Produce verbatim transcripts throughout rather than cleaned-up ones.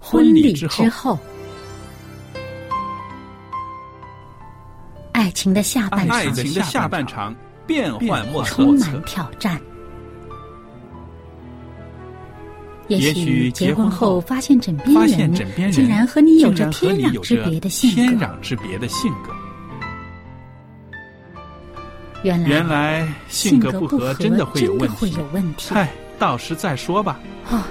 婚礼之后，爱情的下半场， 爱情的下半场变幻莫测， 充满挑战。也许结婚后发现枕边人竟然和你有着天壤之别的性格。 天壤之别的性格。 原来原来性格不合真的会有问题。 问题嗨，到时再说吧。 哦，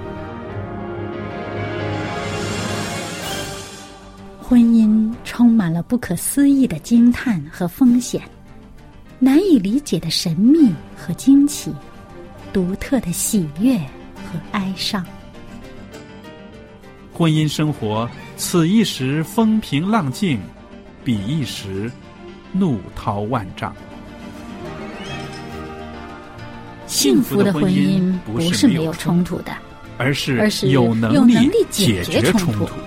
婚姻充满了不可思议的惊叹和风险，难以理解的神秘和惊奇，独特的喜悦和哀伤。 婚姻生活，此一时风平浪静，彼一时怒涛万丈。 幸福的婚姻不是没有冲突的， 而是而是有能力解决冲突。 冲突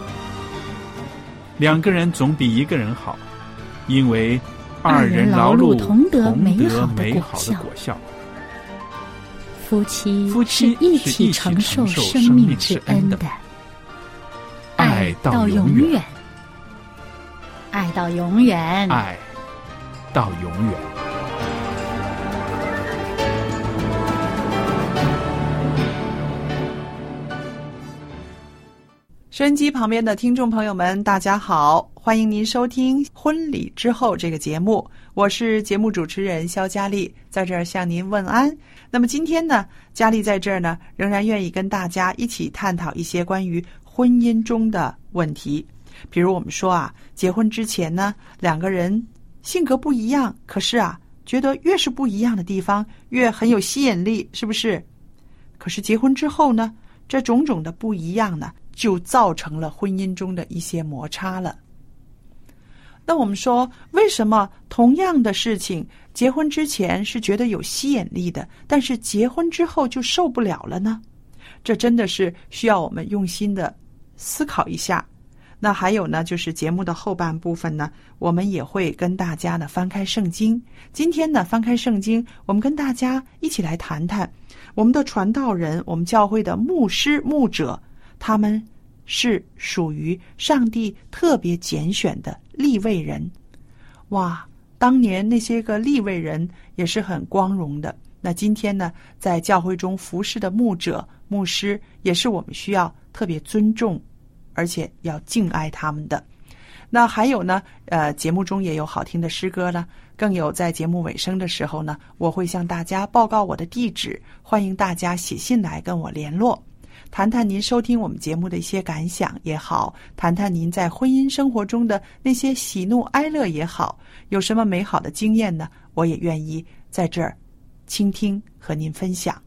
两个人总比一个人好，因为二人劳碌同得美好的果效。 夫妻夫妻是一起承受生命之恩的，爱到永远，爱到永远， 爱到永远。 收音机旁边的听众朋友们，大家好，欢迎您收听《婚礼之后》这个节目，我是节目主持人肖佳丽，在这儿向您问安。那么今天呢，佳丽在这儿呢，仍然愿意跟大家一起探讨一些关于婚姻中的问题。比如我们说啊，结婚之前呢，两个人性格不一样，可是啊，觉得越是不一样的地方，越很有吸引力，是不是？可是结婚之后呢，这种种的不一样呢，就造成了婚姻中的一些摩擦了。那我们说，为什么同样的事情，结婚之前是觉得有吸引力的，但是结婚之后就受不了了呢？这真的是需要我们用心的思考一下。那还有呢，就是节目的后半部分呢，我们也会跟大家呢翻开圣经。今天呢，翻开圣经，我们跟大家一起来谈谈我们的传道人，我们教会的牧师、牧者，他们是属于上帝特别拣选的利未人。哇，当年那些个利未人也是很光荣的。那今天呢，在教会中服侍的牧者、牧师，也是我们需要特别尊重，而且要敬爱他们的。那还有呢，呃，节目中也有好听的诗歌呢，更有在节目尾声的时候呢，我会向大家报告我的地址，欢迎大家写信来跟我联络。谈谈您收听我们节目的一些感想也好，谈谈您在婚姻生活中的那些喜怒哀乐也好，有什么美好的经验呢？我也愿意在这儿倾听和您分享。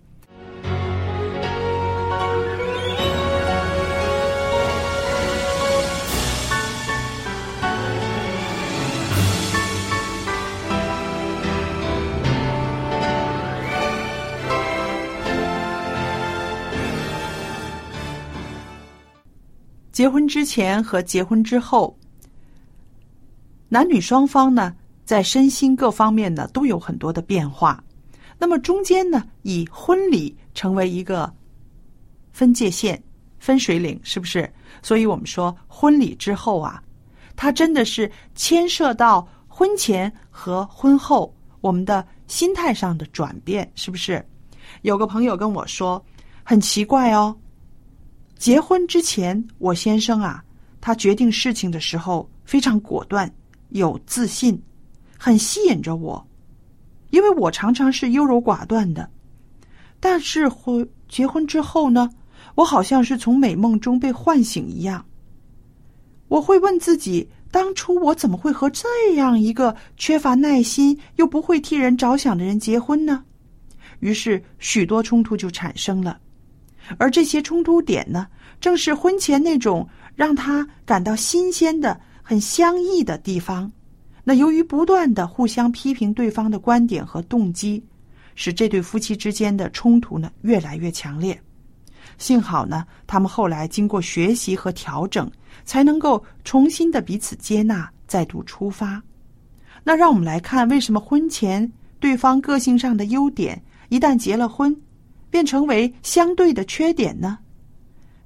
结婚之前和结婚之后，男女双方呢，在身心各方面呢，都有很多的变化。那么中间呢，以婚礼成为一个分界线、分水岭，是不是？所以我们说，婚礼之后啊，它真的是牵涉到婚前和婚后我们的心态上的转变，是不是？有个朋友跟我说，很奇怪哦，结婚之前，我先生啊，他决定事情的时候非常果断，有自信，很吸引着我，因为我常常是优柔寡断的。但是婚结婚之后呢，我好像是从美梦中被唤醒一样。我会问自己，当初我怎么会和这样一个缺乏耐心又不会替人着想的人结婚呢？于是许多冲突就产生了。而这些冲突点呢，正是婚前那种让他感到新鲜的、很相异的地方。那由于不断的互相批评对方的观点和动机，使这对夫妻之间的冲突呢越来越强烈。幸好呢，他们后来经过学习和调整，才能够重新的彼此接纳，再度出发。那让我们来看，为什么婚前对方个性上的优点，一旦结了婚，便成为相对的缺点呢？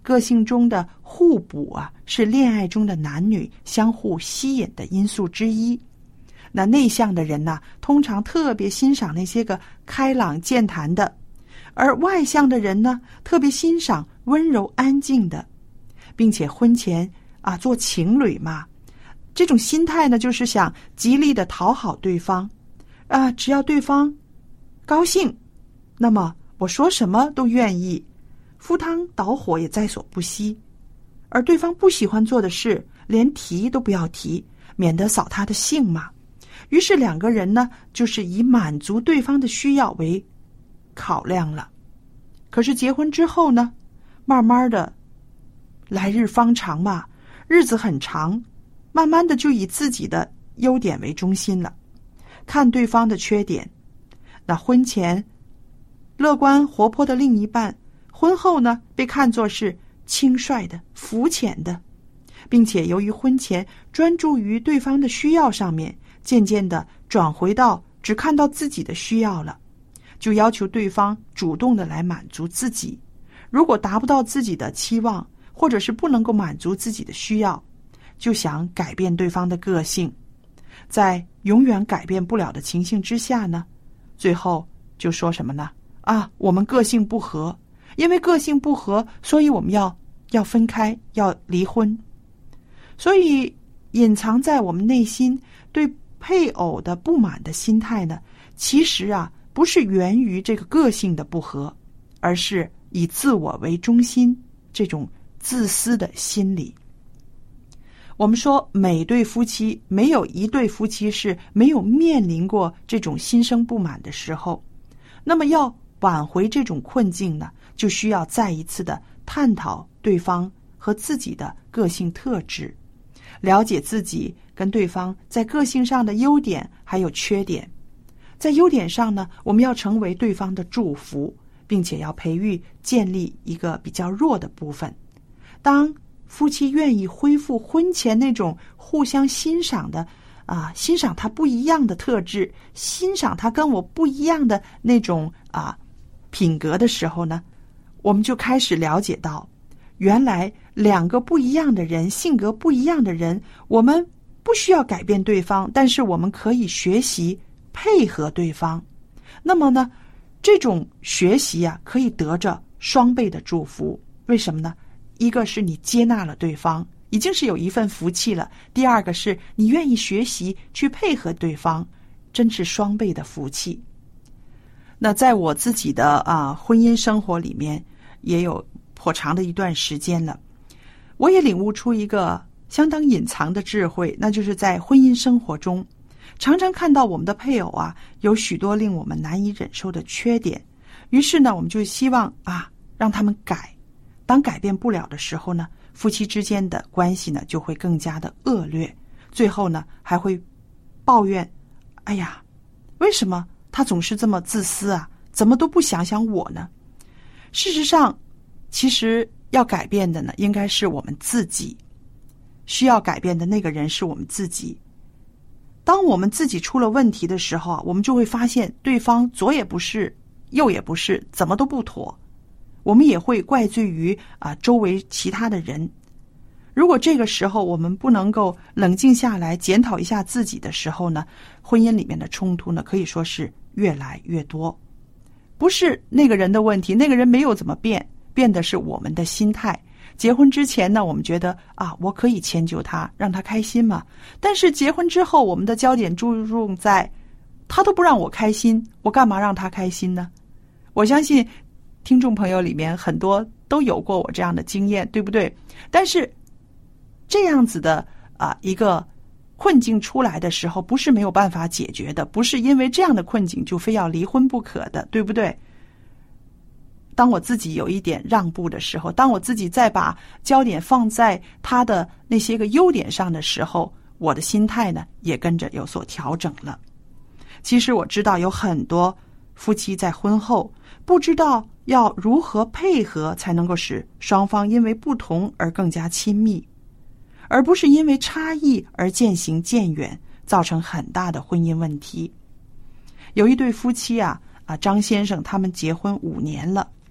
个性中的互补啊，是恋爱中的男女相互吸引的因素之一。那内向的人呢，通常特别欣赏那些个开朗健谈的，而外向的人呢，特别欣赏温柔安静的，并且婚前啊做情侣嘛，这种心态呢，就是想极力的讨好对方啊，只要对方高兴，那么我说什么都愿意，赴汤蹈火也在所不惜。而对方不喜欢做的事，连提都不要提，免得扫他的兴嘛。于是两个人呢，就是以满足对方的需要为考量了。可是结婚之后呢，慢慢的，来日方长嘛，日子很长，慢慢的就以自己的优点为中心了，看对方的缺点。那婚前乐观活泼的另一半，婚后呢，被看作是轻率的、肤浅的，并且由于婚前专注于对方的需要上面，渐渐的转回到只看到自己的需要了，就要求对方主动的来满足自己。如果达不到自己的期望，或者是不能够满足自己的需要，就想改变对方的个性。在永远改变不了的情形之下呢，最后就说什么呢？啊，我们个性不合，因为个性不合，所以我们要要分开，要离婚。所以隐藏在我们内心对配偶的不满的心态呢，其实啊，不是源于这个个性的不合，而是以自我为中心这种自私的心理。我们说每对夫妻，没有一对夫妻是没有面临过这种心生不满的时候。那么要挽回这种困境呢，就需要再一次的探讨对方和自己的个性特质，了解自己跟对方在个性上的优点还有缺点。在优点上呢，我们要成为对方的祝福，并且要培育建立一个比较弱的部分。当夫妻愿意恢复婚前那种互相欣赏的啊，欣赏他不一样的特质，欣赏他跟我不一样的那种啊品格的时候呢，我们就开始了解到，原来两个不一样的人，性格不一样的人，我们不需要改变对方，但是我们可以学习配合对方。那么呢，这种学习啊，可以得着双倍的祝福。为什么呢？一个是你接纳了对方，已经是有一份福气了；第二个是你愿意学习去配合对方，真是双倍的福气。那在我自己的啊婚姻生活里面，也有颇长的一段时间了，我也领悟出一个相当隐藏的智慧，那就是在婚姻生活中，常常看到我们的配偶啊，有许多令我们难以忍受的缺点，于是呢，我们就希望啊，让他们改。当改变不了的时候呢，夫妻之间的关系呢，就会更加的恶劣，最后呢，还会抱怨，哎呀，为什么他总是这么自私啊？怎么都不想想我呢？事实上，其实要改变的呢，应该是我们自己。需要改变的那个人是我们自己。当我们自己出了问题的时候啊，我们就会发现对方左也不是，右也不是，怎么都不妥。我们也会怪罪于啊周围其他的人。如果这个时候我们不能够冷静下来检讨一下自己的时候呢，婚姻里面的冲突呢，可以说是越来越多。不是那个人的问题，那个人没有怎么变，变的是我们的心态。结婚之前呢，我们觉得啊，我可以迁就他，让他开心嘛。但是结婚之后，我们的焦点注重在他都不让我开心，我干嘛让他开心呢？我相信听众朋友里面很多都有过我这样的经验，对不对？但是这样子的啊一个困境出来的时候，不是没有办法解决的，不是因为这样的困境就非要离婚不可的，对不对？当我自己有一点让步的时候，当我自己再把焦点放在他的那些个优点上的时候，我的心态呢也跟着有所调整了。其实我知道有很多夫妻在婚后不知道要如何配合才能够使双方因为不同而更加亲密，而不是因为差异而渐行渐远，造成很大的婚姻问题。有一对夫妻啊啊，张先生他们结婚五年了，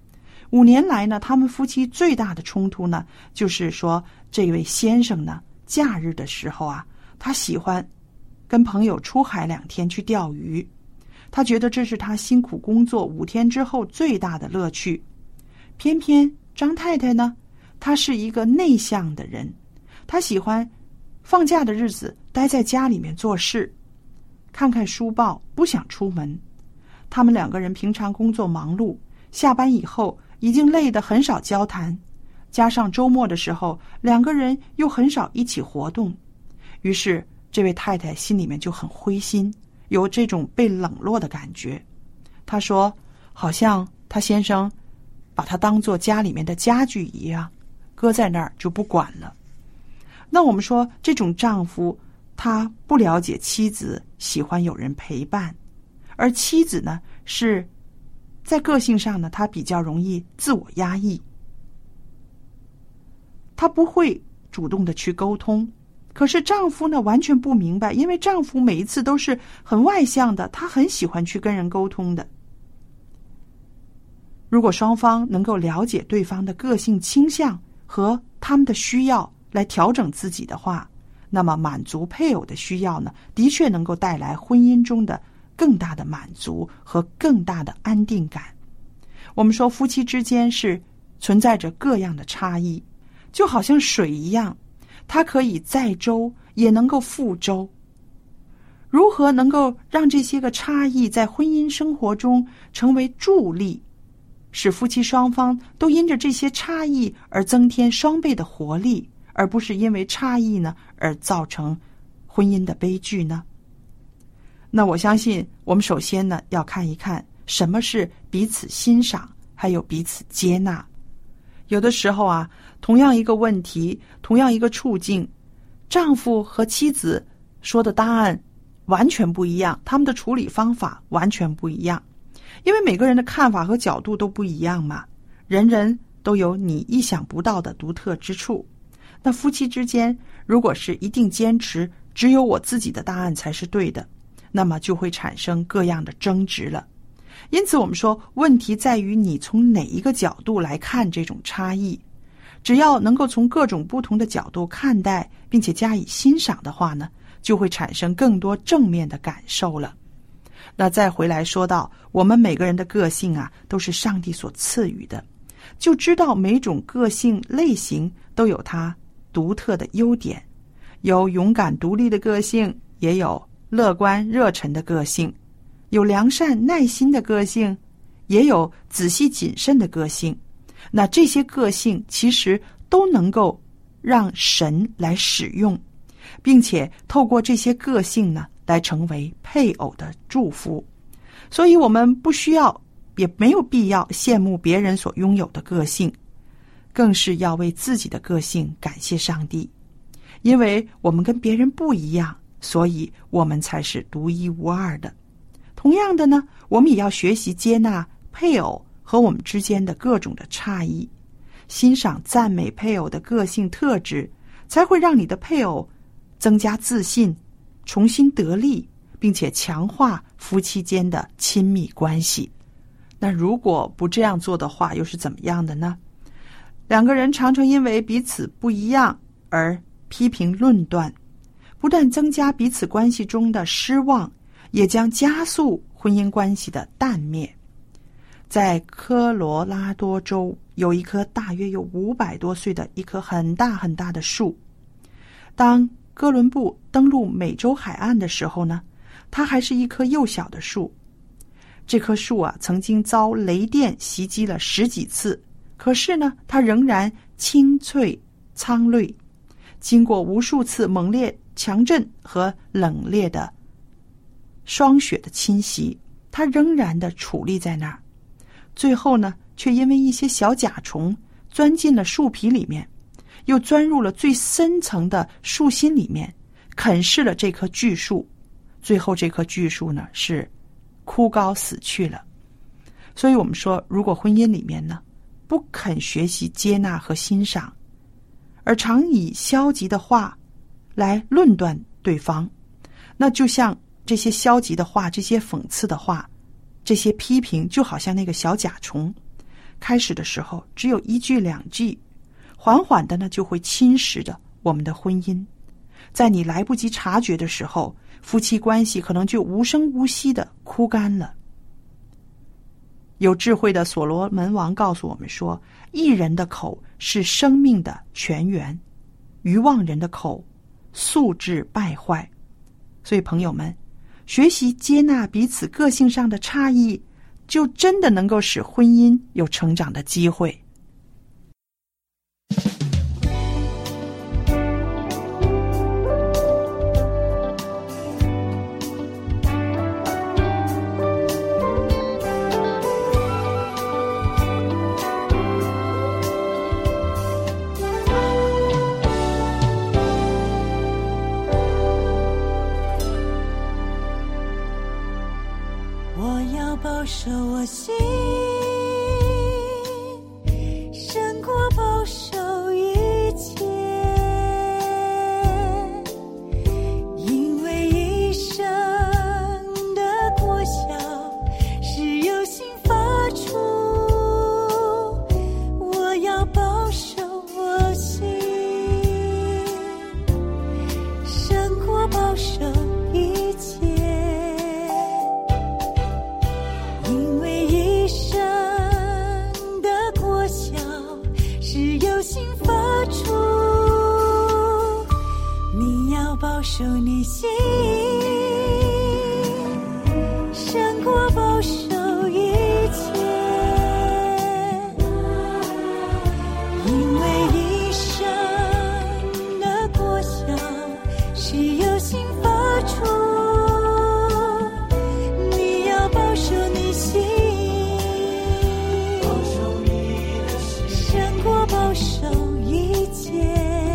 五年来呢，他们夫妻最大的冲突呢，就是说这位先生呢，假日的时候啊，他喜欢跟朋友出海两天去钓鱼，他觉得这是他辛苦工作五天之后最大的乐趣。偏偏张太太呢，她是一个内向的人，她喜欢放假的日子待在家里面做事，看看书报，不想出门。他们两个人平常工作忙碌，下班以后已经累得很少交谈，加上周末的时候两个人又很少一起活动，于是这位太太心里面就很灰心，有这种被冷落的感觉。她说好像她先生把她当作家里面的家具一样，搁在那儿就不管了。那我们说这种丈夫他不了解妻子喜欢有人陪伴，而妻子呢是在个性上呢，她比较容易自我压抑，她不会主动的去沟通。可是丈夫呢完全不明白，因为丈夫每一次都是很外向的，他很喜欢去跟人沟通的。如果双方能够了解对方的个性倾向和他们的需要来调整自己的话，那么满足配偶的需要呢，的确能够带来婚姻中的更大的满足和更大的安定感。我们说夫妻之间是存在着各样的差异，就好像水一样，它可以载舟也能够覆舟。如何能够让这些个差异在婚姻生活中成为助力，使夫妻双方都因着这些差异而增添双倍的活力，而不是因为差异呢而造成婚姻的悲剧呢？那我相信我们首先呢要看一看什么是彼此欣赏，还有彼此接纳。有的时候啊，同样一个问题，同样一个处境，丈夫和妻子说的答案完全不一样，他们的处理方法完全不一样，因为每个人的看法和角度都不一样嘛，人人都有你意想不到的独特之处。那夫妻之间如果是一定坚持只有我自己的答案才是对的，那么就会产生各样的争执了。因此我们说问题在于你从哪一个角度来看这种差异，只要能够从各种不同的角度看待并且加以欣赏的话呢，就会产生更多正面的感受了。那再回来说到我们每个人的个性啊，都是上帝所赐予的，就知道每种个性类型都有它独特的优点，有勇敢独立的个性，也有乐观热忱的个性，有良善耐心的个性，也有仔细谨慎的个性。那这些个性其实都能够让神来使用，并且透过这些个性呢来成为配偶的祝福。所以我们不需要也没有必要羡慕别人所拥有的个性，更是要为自己的个性感谢上帝，因为我们跟别人不一样，所以我们才是独一无二的。同样的呢，我们也要学习接纳配偶和我们之间的各种的差异，欣赏赞美配偶的个性特质，才会让你的配偶增加自信，重新得力，并且强化夫妻间的亲密关系。那如果不这样做的话，又是怎么样的呢？两个人常常因为彼此不一样而批评论断，不但增加彼此关系中的失望，也将加速婚姻关系的淡灭。在科罗拉多州有一棵大约有五百多岁的一棵很大很大的树。当哥伦布登陆美洲海岸的时候呢，它还是一棵幼小的树。这棵树啊，曾经遭雷电袭击了十几次，可是呢，它仍然清脆苍绿。经过无数次猛烈强震和冷冽的霜雪的侵袭，它仍然的矗立在那儿。最后呢，却因为一些小甲虫钻进了树皮里面，又钻入了最深层的树心里面，啃噬了这棵巨树。最后这棵巨树呢，是枯槁死去了。所以我们说，如果婚姻里面呢，不肯学习接纳和欣赏，而常以消极的话来论断对方，那就像这些消极的话，这些讽刺的话，这些批评，就好像那个小甲虫， 开始的时候只有一句两句，缓缓的呢就会侵蚀着我们的婚姻。在你来不及察觉的时候，夫妻关系可能就无声无息的枯干了。有智慧的所罗门王告诉我们说，义人的口是生命的泉源，愚妄人的口素质败坏。所以朋友们，学习接纳彼此个性上的差异，就真的能够使婚姻有成长的机会。 保守我心，胜过保守一切，因为一生的果效是由心发出，我要保守我心，胜过保守一切。保守你心，胜过保守一切，因为一生的果效是由心发出，你要保守你心，保守你的心，胜过保守一切。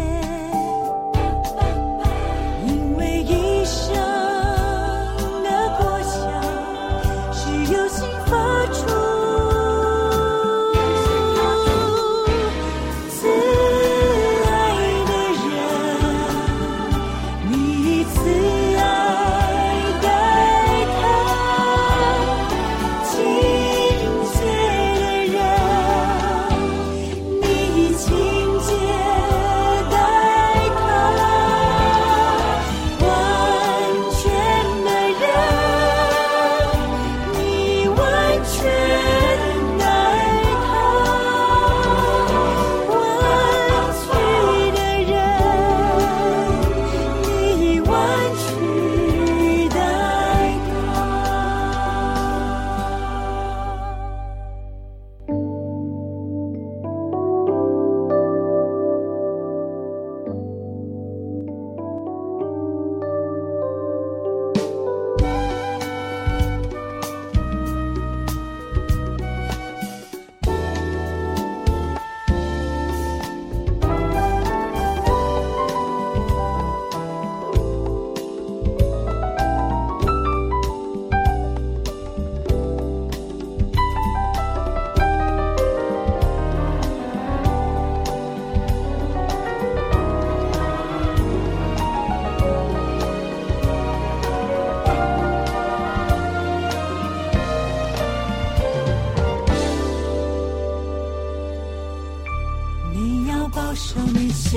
保守你心，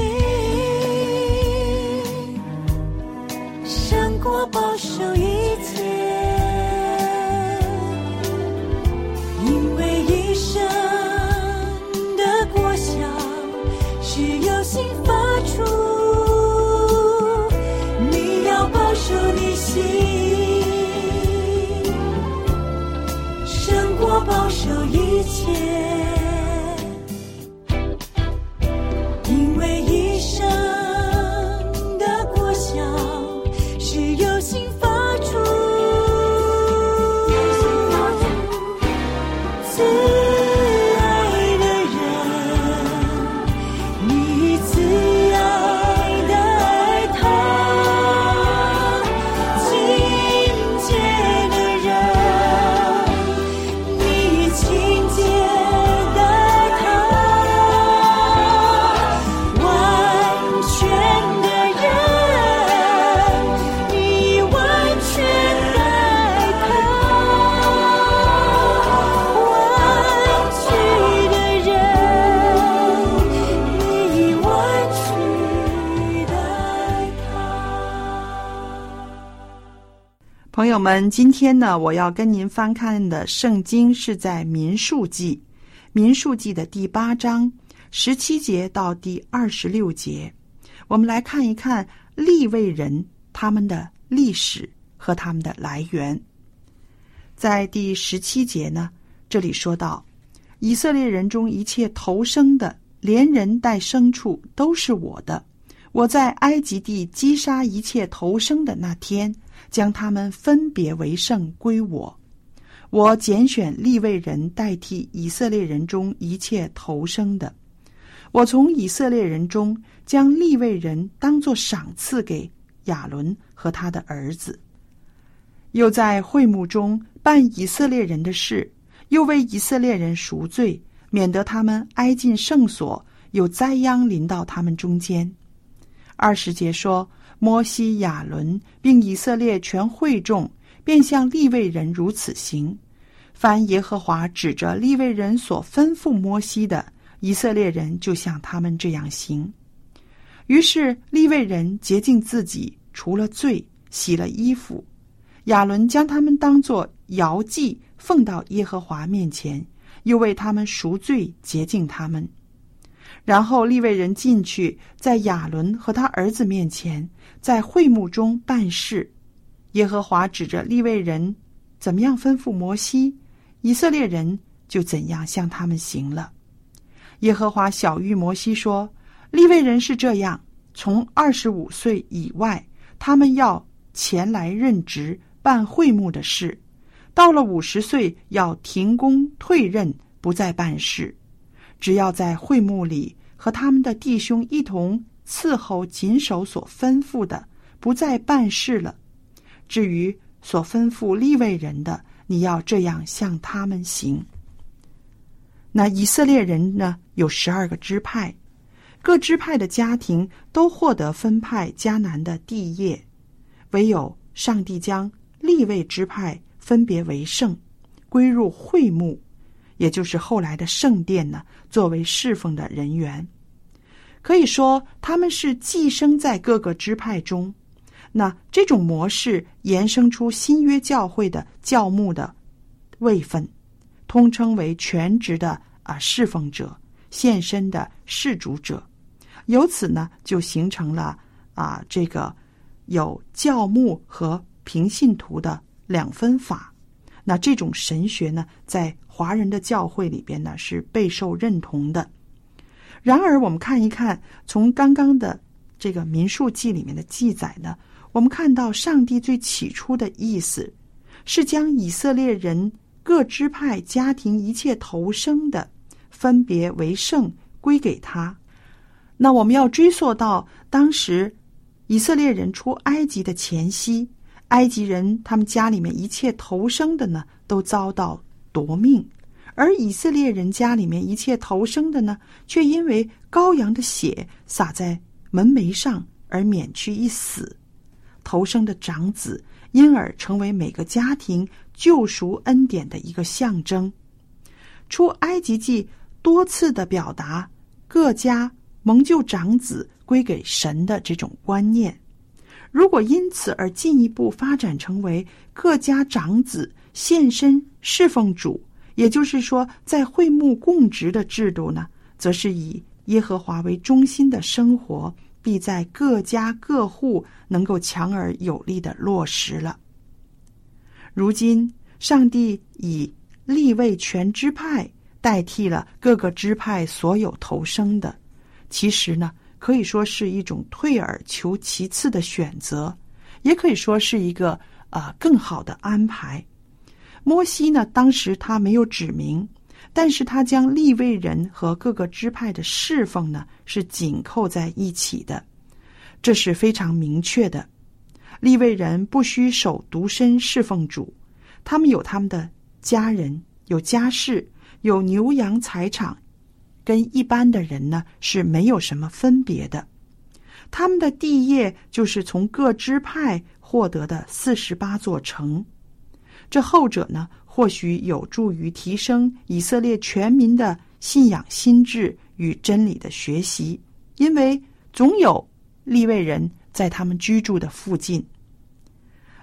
胜过保守一切，因为一生的果效是由心发出，你要保守你心，胜过保守一切。情节朋友们，今天呢，我要跟您翻看的圣经是在民数记，民数记的第八章十七节到第二十六节。我们来看一看利未人他们的历史和他们的来源。在第十七节呢，这里说到，以色列人中一切头生的，连人带牲畜都是我的。我在埃及地击杀一切头生的那天，将他们分别为圣归我。我拣选利未人代替以色列人中一切头生的。我从以色列人中将利未人当作赏赐给亚伦和他的儿子。又在会幕中办以色列人的事，又为以色列人赎罪，免得他们挨进圣所，有灾殃临到他们中间。二十节说，摩西、亚伦并以色列全会众，便向利未人如此行。凡耶和华指着利未人所吩咐摩西的，以色列人就像他们这样行。于是利未人洁净自己，除了罪，洗了衣服。亚伦将他们当作摇祭，奉到耶和华面前，又为他们赎罪，洁净他们。然后利未人进去，在亚伦和他儿子面前，在会幕中办事。耶和华指着利未人怎么样吩咐摩西，以色列人就怎样向他们行了。耶和华晓谕摩西说，利未人是这样，从二十五岁以外，他们要前来任职，办会幕的事。到了五十岁，要停工退任，不再办事。只要在会幕里和他们的弟兄一同伺候谨守所吩咐的，不再办事了。至于所吩咐利未人的，你要这样向他们行。那以色列人呢，有十二个支派，各支派的家庭都获得分派迦南的地业，唯有上帝将利未支派分别为圣，归入会幕，也就是后来的圣殿呢，作为侍奉的人员。可以说他们是寄生在各个支派中。那这种模式延伸出新约教会的教牧的位分，通称为全职的啊侍奉者、献身的事主者。由此呢，就形成了啊这个有教牧和平信徒的两分法。那这种神学呢，在华人的教会里边呢，是备受认同的。然而我们看一看从刚刚的这个民数记里面的记载呢，我们看到上帝最起初的意思是将以色列人各支派家庭一切头生的分别为圣归给他。那我们要追溯到当时以色列人出埃及的前夕，埃及人他们家里面一切头生的呢，都遭到夺命，而以色列人家里面一切头生的呢，却因为羔羊的血洒在门楣上而免去一死。头生的长子因而成为每个家庭救赎恩典的一个象征。出埃及记多次的表达各家蒙救长子归给神的这种观念。如果因此而进一步发展成为各家长子献身侍奉主，也就是说在会幕供职的制度呢，则是以耶和华为中心的生活必在各家各户能够强而有力地落实了。如今上帝以利未全支派代替了各个支派所有头生的，其实呢可以说是一种退而求其次的选择，也可以说是一个呃更好的安排。摩西呢，当时他没有指明，但是他将利未人和各个支派的侍奉呢是紧扣在一起的，这是非常明确的。利未人不需守独身侍奉主，他们有他们的家人，有家室，有牛羊财产，跟一般的人呢是没有什么分别的。他们的地业就是从各支派获得的四十八座城。这后者呢，或许有助于提升以色列全民的信仰心智与真理的学习，因为总有利未人在他们居住的附近。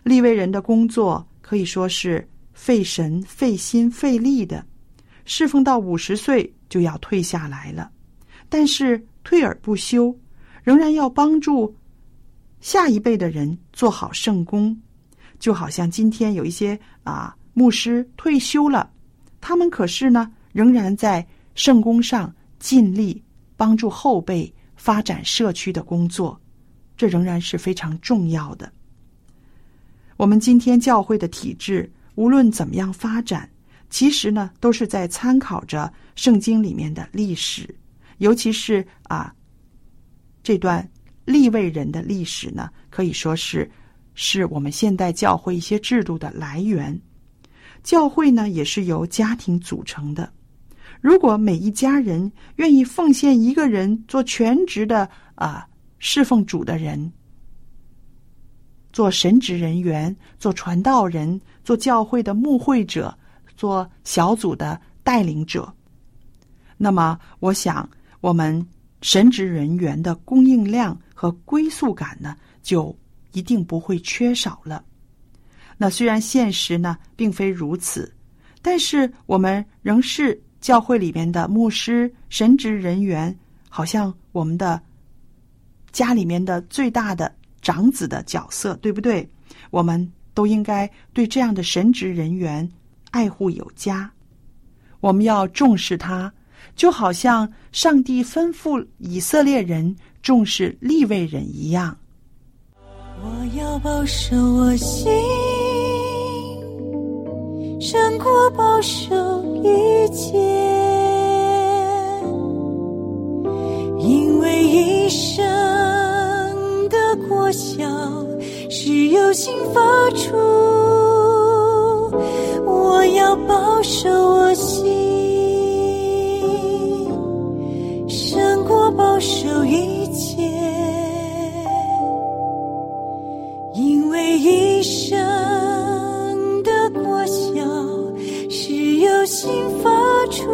利未人的工作可以说是费神费心费力的，侍奉到五十岁就要退下来了，但是退而不休，仍然要帮助下一辈的人做好圣工。就好像今天有一些啊牧师退休了，他们可是呢仍然在圣工上尽力帮助后辈发展社区的工作，这仍然是非常重要的。我们今天教会的体制无论怎么样发展，其实呢都是在参考着圣经里面的历史，尤其是啊这段利未人的历史呢，可以说是是我们现代教会一些制度的来源。教会呢也是由家庭组成的，如果每一家人愿意奉献一个人做全职的啊侍奉主的人，做神职人员，做传道人，做教会的牧会者，做小组的带领者，那么我想我们神职人员的供应量和归宿感呢就一定不会缺少了。那虽然现实呢并非如此，但是我们仍是教会里面的牧师、神职人员，好像我们的家里面的最大的长子的角色，对不对？我们都应该对这样的神职人员爱护有加，我们要重视他，就好像上帝吩咐以色列人重视利未人一样。 我要保守我心，胜过保守一切，因为一生的果效是由心发出。我要保守我心，胜过保守一切，因为一生的果效是由心发出。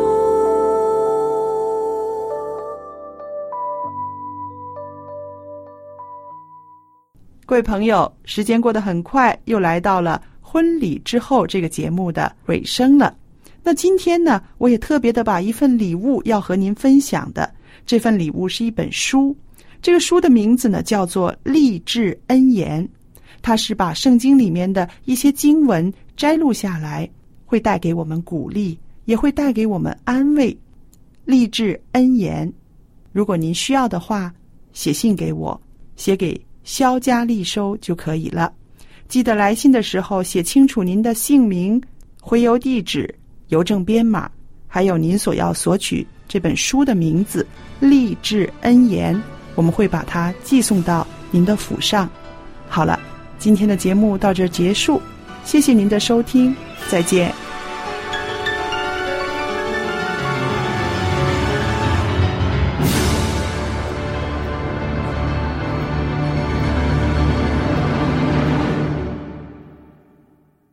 各位朋友，时间过得很快，又来到了婚礼之后这个节目的尾声了。那今天呢，我也特别的把一份礼物要和您分享的，这份礼物是一本书，这个书的名字呢叫做《励志恩言》，它是把圣经里面的一些经文摘录下来，会带给我们鼓励，也会带给我们安慰。励志恩言，如果您需要的话，写信给我，写给肖家丽收就可以了。记得来信的时候写清楚您的姓名、回邮地址、邮政编码，还有您所要索取这本书的名字《励志恩言》，我们会把它寄送到您的府上。好了，今天的节目到这儿结束，谢谢您的收听，再见。